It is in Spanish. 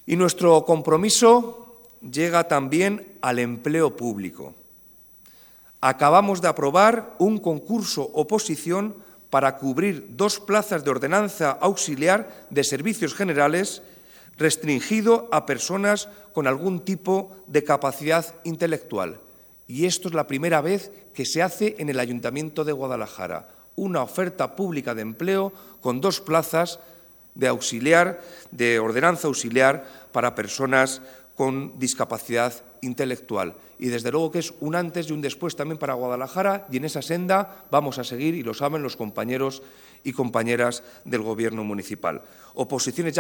Y nuestro compromiso llega también al empleo público. Acabamos de aprobar un concurso-oposición para cubrir 2 plazas de ordenanza auxiliar de servicios generales restringido a personas con algún tipo de capacidad intelectual. Y esto es la primera vez que se hace en el Ayuntamiento de Guadalajara, una oferta pública de empleo con 2 plazas de ordenanza auxiliar para personas con discapacidad intelectual. Y desde luego que es un antes y un después también para Guadalajara, y en esa senda vamos a seguir, y lo saben los compañeros y compañeras del Gobierno municipal. Oposiciones